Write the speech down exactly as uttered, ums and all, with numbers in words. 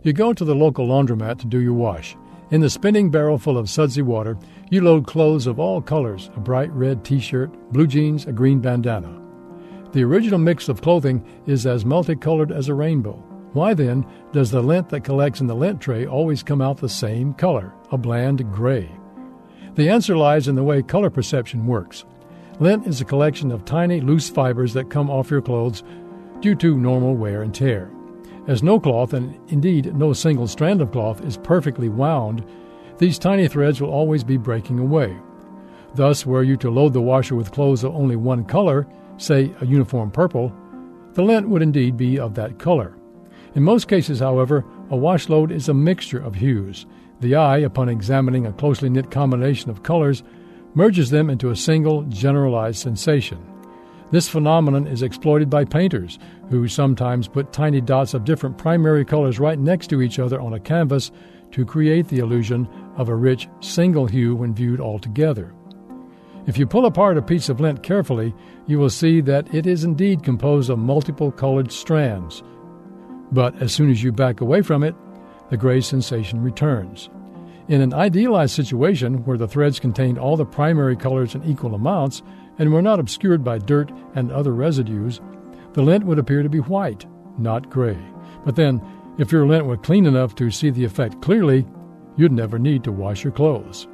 You go to the local laundromat to do your wash. In the spinning barrel full of sudsy water, you load clothes of all colors, a bright red t-shirt, blue jeans, a green bandana. The original mix of clothing is as multicolored as a rainbow. Why then does the lint that collects in the lint tray always come out the same color, a bland gray? The answer lies in the way color perception works. Lint is a collection of tiny, loose fibers that come off your clothes due to normal wear and tear. As no cloth, and indeed no single strand of cloth, is perfectly wound, these tiny threads will always be breaking away. Thus, were you to load the washer with clothes of only one color, say a uniform purple, the lint would indeed be of that color. In most cases, however, a wash load is a mixture of hues. The eye, upon examining a closely knit combination of colors, merges them into a single, generalized sensation. This phenomenon is exploited by painters, who sometimes put tiny dots of different primary colors right next to each other on a canvas to create the illusion of a rich single hue when viewed all together. If you pull apart a piece of lint carefully, you will see that it is indeed composed of multiple colored strands. But as soon as you back away from it, the gray sensation returns. In an idealized situation where the threads contained all the primary colors in equal amounts and were not obscured by dirt and other residues, the lint would appear to be white, not gray. But then, if your lint were clean enough to see the effect clearly, you'd never need to wash your clothes.